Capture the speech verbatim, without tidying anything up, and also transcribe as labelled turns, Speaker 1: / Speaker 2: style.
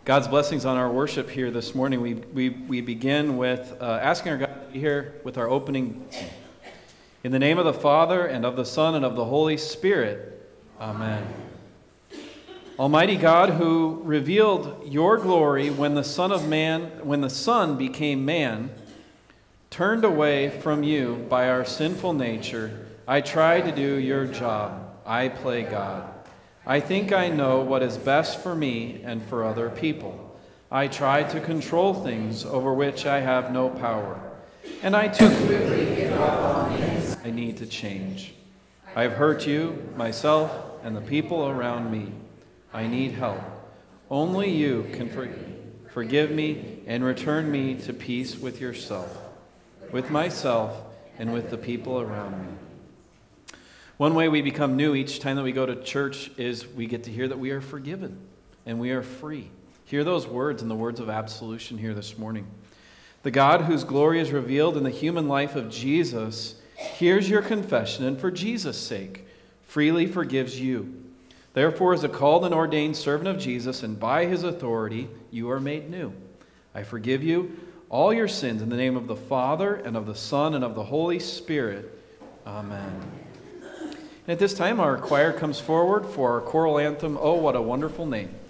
Speaker 1: God's blessings on our worship here this morning. We we, we begin with uh, asking our God to be here with our opening. In the name of the Father, and of the Son, and of the Holy Spirit. Amen. Almighty God, who revealed your glory when the Son of Man, when the Son became man, turned away from you by our sinful nature, I try to do your job. I play God. I think I know what is best for me and for other people. I try to control things over which I have no power. And I too quickly give up on things I need to change. I have hurt you, myself, and the people around me. I need help. Only you can for- forgive me and return me to peace with yourself, with myself, and with the people around me. One way we become new each time that we go to church is we get to hear that we are forgiven and we are free. Hear those words and the words of absolution here this morning. The God whose glory is revealed in the human life of Jesus hears your confession and for Jesus' sake freely forgives you. Therefore, as a called and ordained servant of Jesus and by his authority, you are made new. I forgive you all your sins in the name of the Father and of the Son and of the Holy Spirit. Amen. And at this time, our choir comes forward for our choral anthem, Oh, What a Wonderful Name.